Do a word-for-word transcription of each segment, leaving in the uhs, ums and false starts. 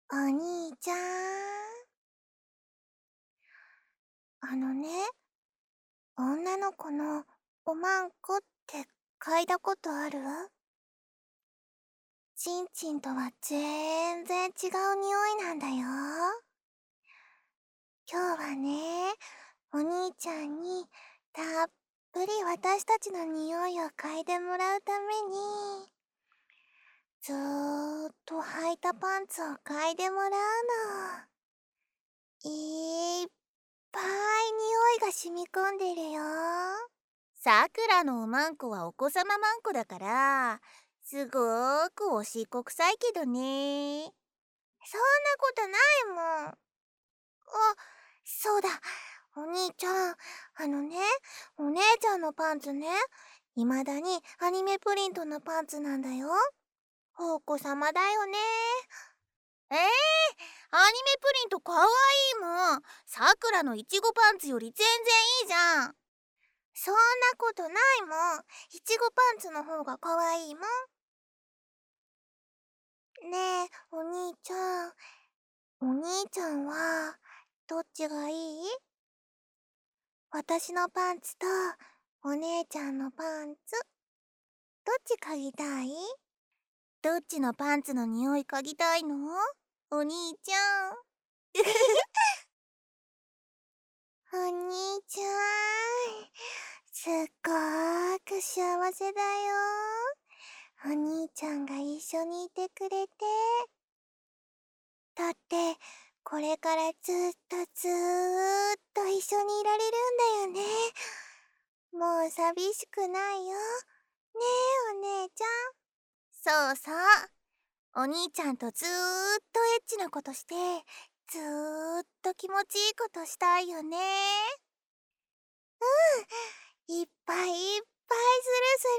お兄ちゃん。あのね、女の子のおまんこって嗅いだことある？ちんちんとは全然違う匂いなんだよ。今日はね、お兄ちゃんにたっぷり私たちの匂いを嗅いでもらうために、ずーっと履いたパンツを嗅いでもらうの。いっぱい匂いが染み込んでるよ。 さくらのおまんこはお子様まんこだから、すごーくおしっこ臭いけどね。 そんなことないもん。あ、そうだ。お兄ちゃん、あのね、お姉ちゃんのパンツね、未だにアニメプリントのパンツなんだよ。お子様だよね。 えー、アニメプリントかわいいもん。さくらのいちごパンツより全然いいじゃん。 そんなことないもん。いちごパンツの方が可愛いもん。ねえ、お兄ちゃん。お兄ちゃんは、どっちがいい？私のパンツと、お姉ちゃんのパンツ。どっち嗅ぎたい？ どっちのパンツの匂い嗅ぎたいの？お兄ちゃん。 お兄ちゃん、すっごーく幸せだよ。お兄ちゃんが一緒にいてくれて。だって、これからずっとずーっと一緒にいられるんだよね。もう寂しくないよ。ねえ、お姉ちそうそう。お兄ちゃんとずーっとエッチなことして、ずーっと気持ちいいことしたいよね。 ゃん。いっぱいいっぱいするす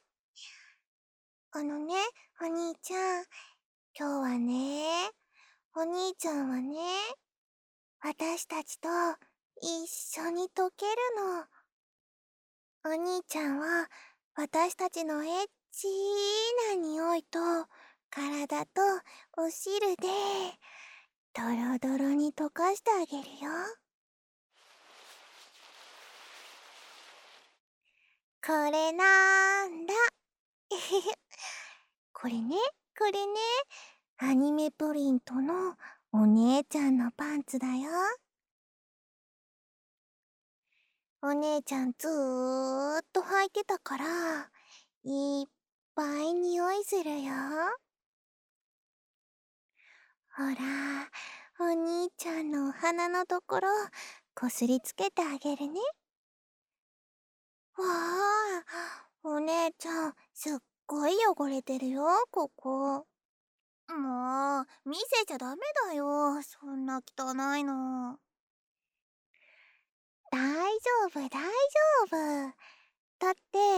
る。あのね、お兄ちゃん。今日はね、お兄ちゃんはね、私たちと一緒に溶けるの。お兄ちゃんは私たちのエッチな匂いと体とお汁でドロドロに溶かしてあげるよ。これなんだ？これね、これね、アニメプリントのお姉ちゃんのパンツだよ。お姉ちゃんずーっと履いてたから、いっぱい匂いするよ。ほら、お兄ちゃんのお鼻のところ、こすりつけてあげるね。わあ、お姉ちゃん、すっごい汚れてるよ、ここ。 もう、見せちゃダメだよ。そんな汚いの。 大丈夫、大丈夫。だって、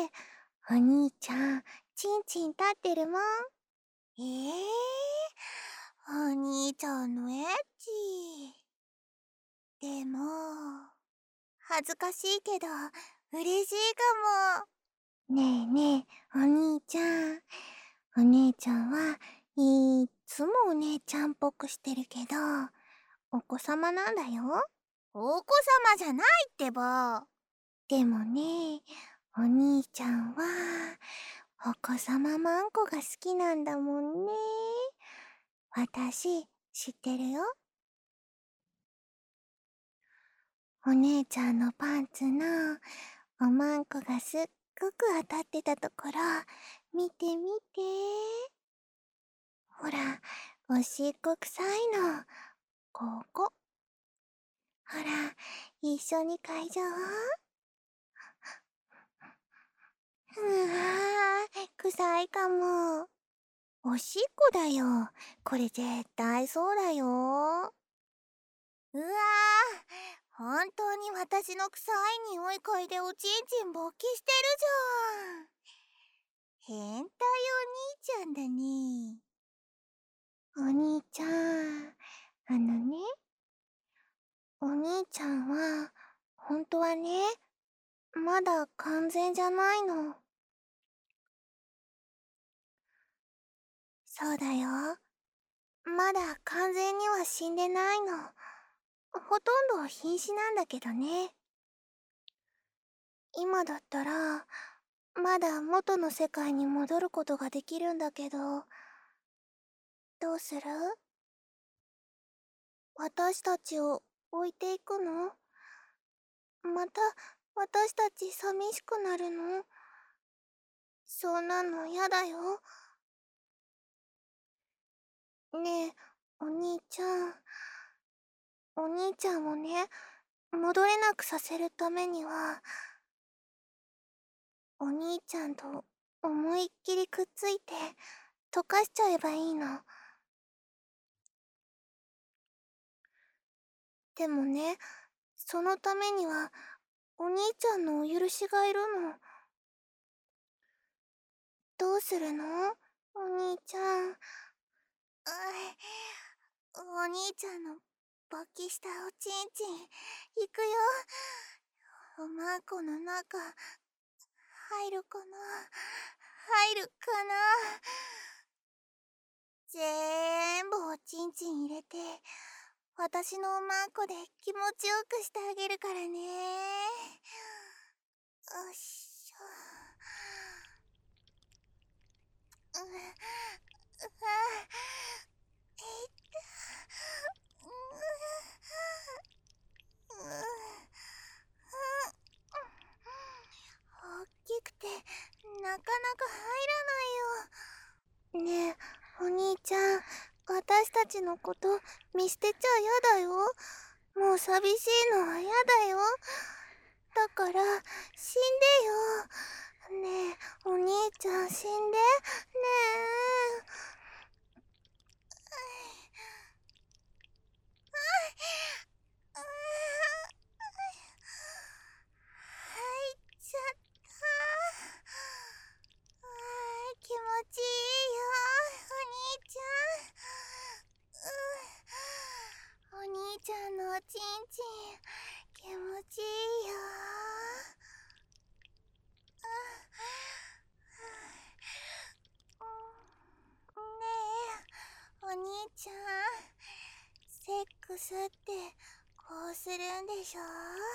お兄ちゃん、ちんちん立ってるもん。 ええー、お兄ちゃんのエッチ。でも、恥ずかしいけど、嬉しいかねえねえ、お兄ちゃん。お姉ちゃんはいっつもお姉ちゃんっぽくしてるけど、お子様なんだよ。 も。お子様じゃないってば。 でもね、お兄ちゃんは、お子様マンコが好きなんだもんね。私、知ってるよ。お姉ちゃんのパンツのおまんこがすっごく当たってたところ、見て見て。ほら、おしっこ臭いの。ここ。ほら、一緒に嗅いじゃおう。うわー、臭いかも。おしっこだよ。これ絶対そうだよ。 うわー、本当に私の臭い匂い嗅いでおちんちん勃起してるじゃん。変態お兄ちゃんだね。 お兄ちゃん、あのね、お兄ちゃんは、本当はね、まだ完全じゃないの。そうだよ。 まだ完全には死んでないの。ほとんど瀕死なんだけどね。今だったら、まだ元の世界に戻ることができるんだけど、どうする？私たちを置いていくの？また私たち寂しくなるの？そんなのやだよ。ねえ、お兄ちゃん。お兄ちゃんをね、戻れなくさせるためには、お兄ちゃんと思いっきりくっついて溶かしちゃえばいいの。でもね、そのためにはお兄ちゃんのお許しがいるの。どうするの？お兄ちゃん。 お兄ちゃんの勃起したおちんちんいくよ。おまんこの中入るかな、入るかな。ぜーんぶおちんちん入れて私のおまんこで気持ちよくしてあげるからね。よっしょ。ううわえいったうう大きくてなかなか入らないよ。 ねえ、お兄ちゃん、私たちのこと見捨てちゃやだよ。もう寂しいのはやだよ。だから、死んでよ。ねえ、お兄ちゃん死んで。ね入っちゃった。あー気持ちいいよ、お兄ちゃん。うお兄ちゃんのおちんちん気持ちいいよ。ねえ、お兄ちゃん、セックスってこうするんでしょ？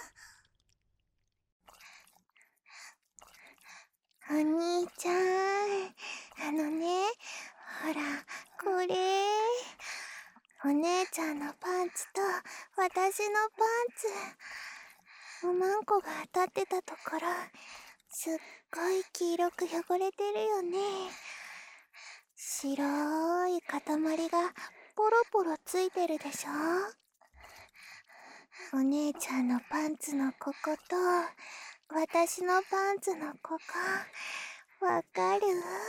え、お兄ちゃん、あのね、ほら、これ。お姉ちゃんのパンツと私のパンツ。おまんこが当たってたところ、すっごい黄色く汚れてるよね。白い塊がポロポロついてるでしょ。お姉ちゃんのパンツのここと私のパンツのここ、わかる？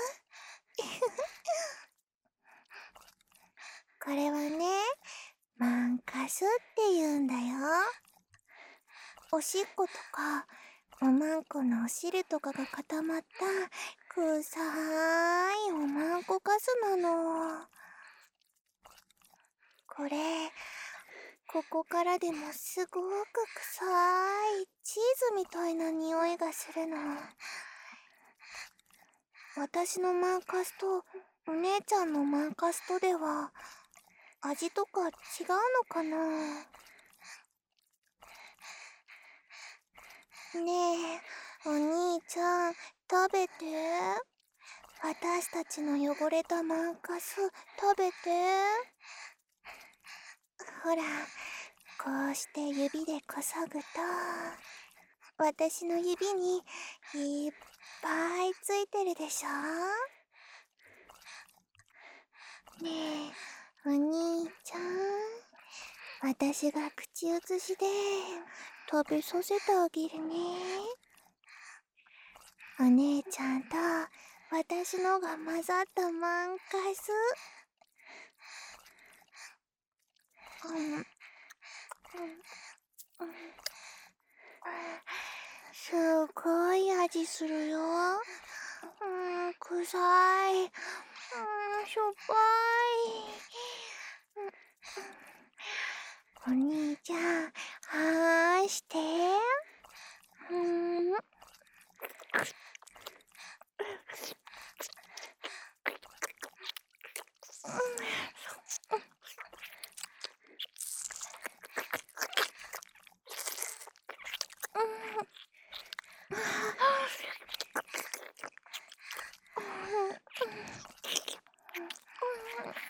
これはね、マンカスって言うんだよ。おしっことかおまんこのお汁とかが固まったくさーいおまんこカスなの。これ、ここからでもすごく臭いチーズみたいな匂いがするの。私のマンカスとお姉ちゃんのマンカスとでは味とか違うのかな？ねえ、お兄ちゃん、食べて。私たちの汚れたマンカス、食べて。ほら、こうして指でこそぐと、私の指にいっぱいついてるでしょ？ねえ、お兄ちゃん、私が口移しで食べさせてあげるね。お姉ちゃんと私のが混ざったマンカス。うんうん、すごい味するよ。うん、臭い。うん、しょっぱい。お兄ちゃん、はーいして。うん。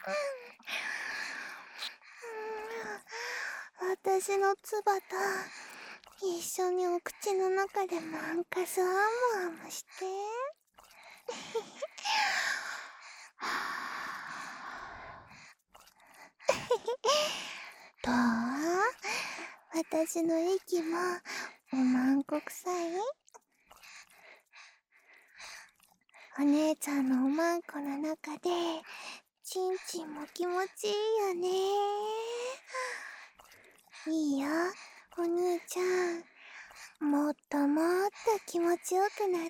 私のつばと一緒にお口の中でマンカスアムアムして。どう？私の息もおまんこ臭い？お姉ちゃんのおまんこの中でちんちんも気持ちいいよね。いいよ、お兄ちゃん。もっともっと気持ちよくなって。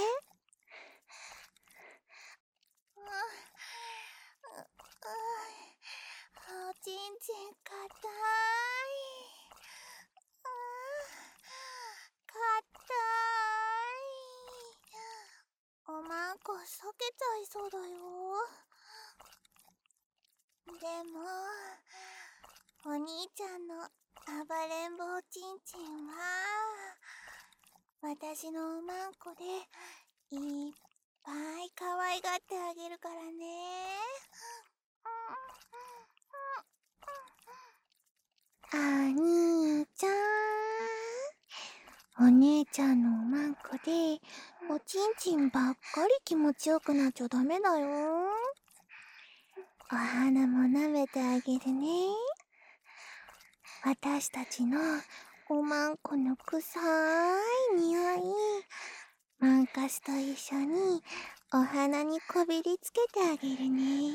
おちんちんかたい。かたい。おまんこ裂けちゃいそうだよ。でもお兄ちゃんの暴れん坊ちんちんは私のおまんこでいっぱい可愛がってあげるからね。 お兄ちゃん、お姉ちゃんのおまんこでおちんちんばっかり気持ちよくなっちゃダメだよ。お花も舐めてあげるね。私たちのおまんこの臭い匂い、マンカスと一緒にお花にこびりつけてあげるね。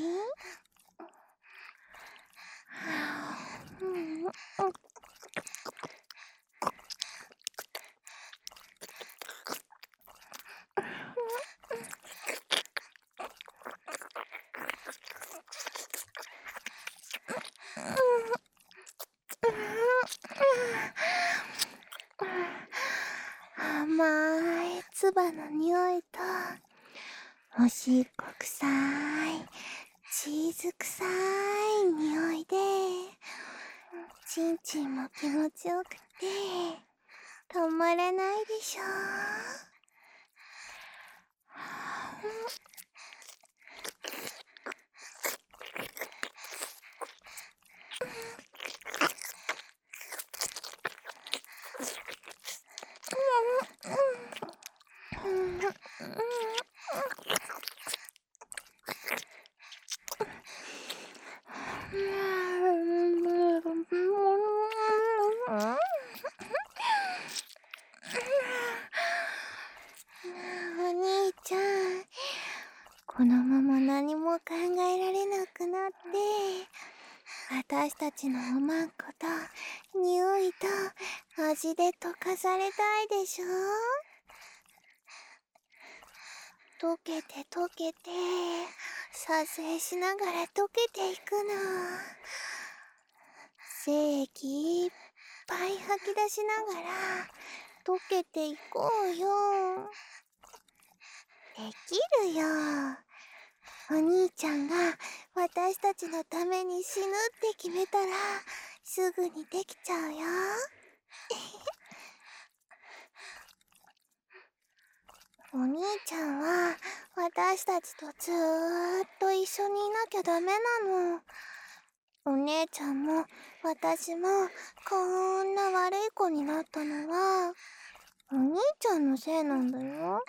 甘いつばの匂いとおしっこ臭いチーズ臭い匂いでちんちんも気持ちよくて止まらないでしょ。お兄ちゃん、このまま何も考えられなくなって私たちのおまんこと匂いと味で溶かされたいでしょ。溶けて溶けて撮影しながら溶けていくの。精液いっぱい吐き出しながら溶けていこうよ。できるよ。お兄ちゃんが私たちのために死ぬって決めたらすぐにできちゃうよ。お兄ちゃんは私たちとずーっと一緒にいなきゃダメなの。お姉ちゃんも私もこんな悪い子になったのはお兄ちゃんのせいなんだよ。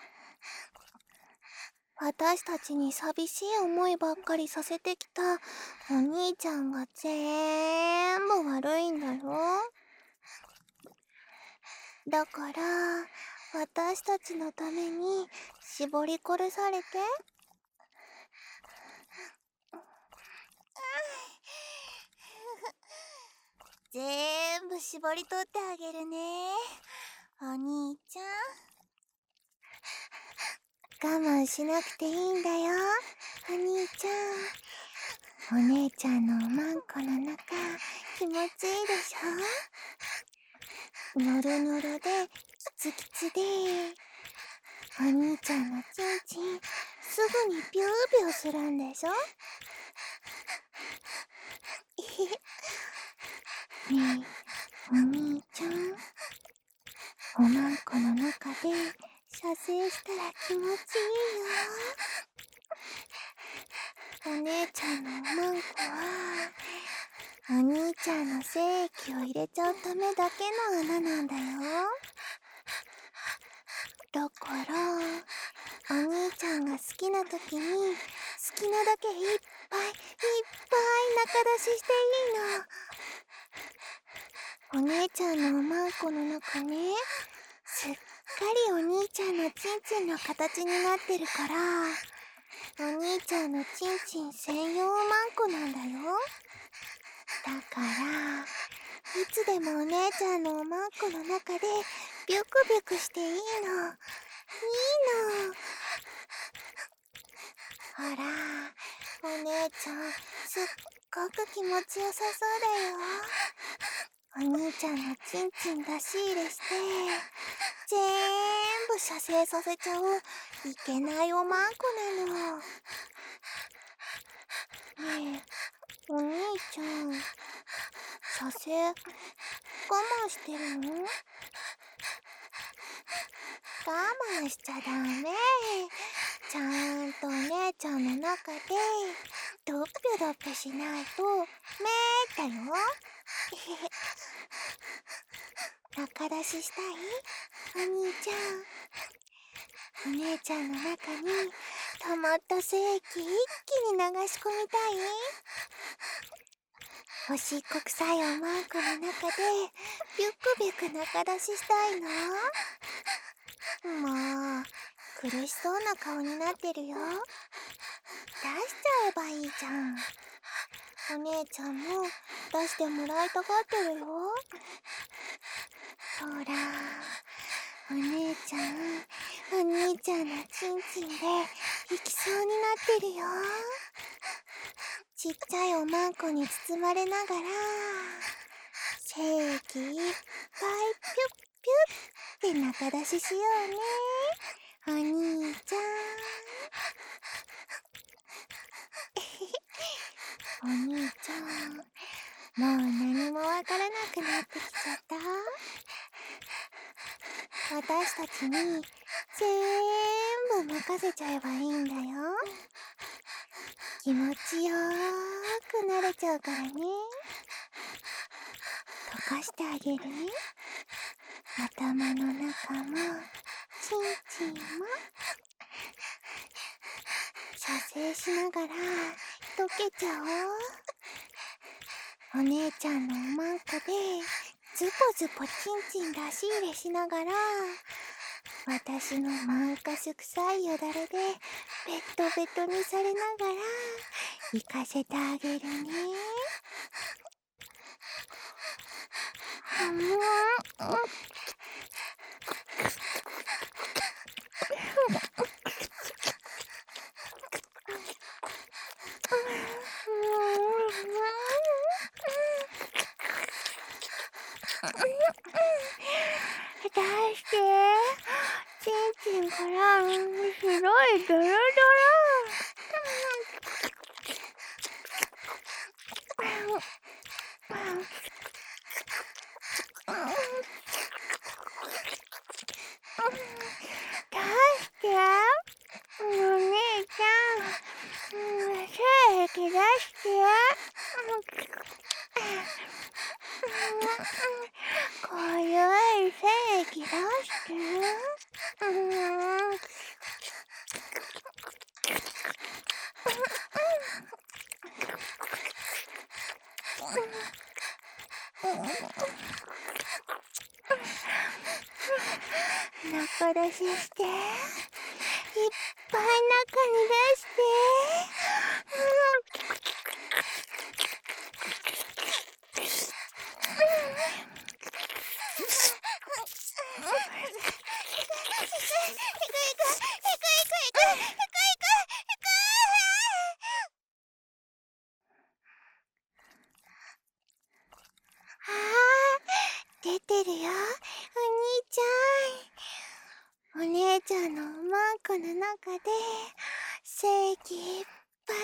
私たちに寂しい思いばっかりさせてきたお兄ちゃんがぜーんぶ悪いんだよ。だから私たちのために絞り殺されて。 ぜーんぶ絞り取ってあげるね、お兄ちゃん。我慢しなくていいんだよ、お兄ちゃん。お姉ちゃんのおまんこの中気持ちいいでしょ。ぬるぬるでキツキツでお兄ちゃんのちんちんすぐにビュービューするんでしょ。ねえお兄ちゃん、おまんこの中で射精したら気持ちいいよ。お姉ちゃんのおまんこは、お兄ちゃんの精液を入れちゃうためだけの穴なんだよ。だから、お兄ちゃんが好きな時に、好きなだけいっぱいいっぱい中出ししていいの。お姉ちゃんのおまんこの中ね、すっかりお兄ちゃんのチンチンの形になってるから、お兄ちゃんのチンチン専用おまんこなんだよ。だから、いつでもお姉ちゃんのおまんこの中でビュクビュクしていいの。いいの。ほら、お姉ちゃん、すっごく気持ちよさそうだよ。お兄ちゃんのチンチン出し入れして、ぜーんぶ射精させちゃういけないおまんこなの。ねえ、お兄ちゃん、射精、我慢してるの？我慢しちゃダメ。ちゃんとお姉ちゃんの中で、ドッピュドッピュしないと、めーだよ。中出ししたい？お兄ちゃん。お姉ちゃんの中に、溜まった精液一気に流し込みたい？おしっこ臭いおまんこの中で、ビュクビュク中出ししたいの？もう、苦しそうな顔になってるよ。出しちゃえばいいじゃん。お姉ちゃんも出してもらいたがってるよ。ほら、お姉ちゃん、お兄ちゃんのチンチンで行きそうになってるよ。ちっちゃいおまんこに包まれながら、精液いっぱいピュッピュッって中出ししようね。お兄ちゃん。お兄ちゃん、もう何もわからなくなってきちゃった？私たちに全部任せちゃえばいいんだよ。気持ちよーくなれちゃうからね。溶かしてあげるね。頭の中も、チンチンも、射精しながら溶けちゃおう。お姉ちゃんのおまんこで、ズポズポチンチン出し入れしながら、私のマンカス臭いよだれで、ベトベトにされながら、行かせてあげるね。うんうん出して。チンチンから白いドロドロ。出して。お姉ちゃん、精液出して。こういう精液出して。中出しして、いっぱい中に出して。出てるよ、お兄ちゃん。お姉ちゃんのおまんこの中で、精液いっぱい出てる。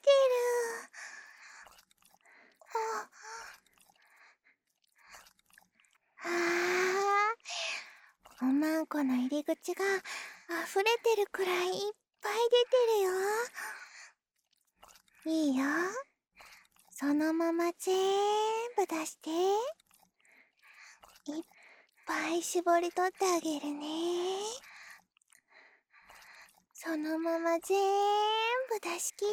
ああ、おまんこの入り口が溢れてるくらいいっぱい出てるよ。 いいよ。そのままぜんぶ出して。いっぱい絞り取ってあげるね。そのままぜんぶ出し切って。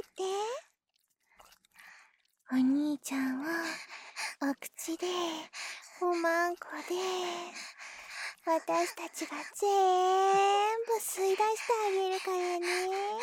お兄ちゃんはお口でおまんこで私たちがぜんぶ吸い出してあげるからね。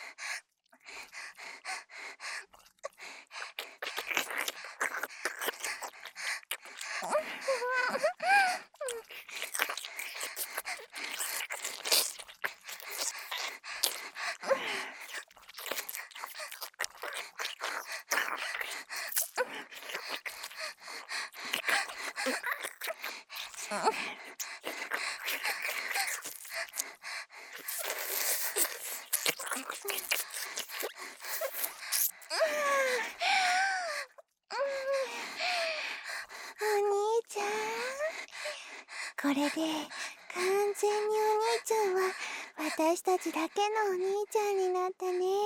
お兄ちゃん、これで完全にお兄ちゃんは私たちだけのお兄ちゃんになったね。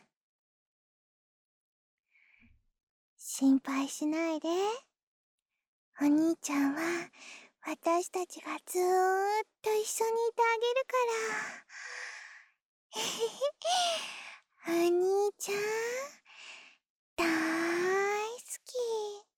心配しないで。お兄ちゃんは私たちがずーっと一緒にいてあげるから。お兄ちゃん、だーいすき。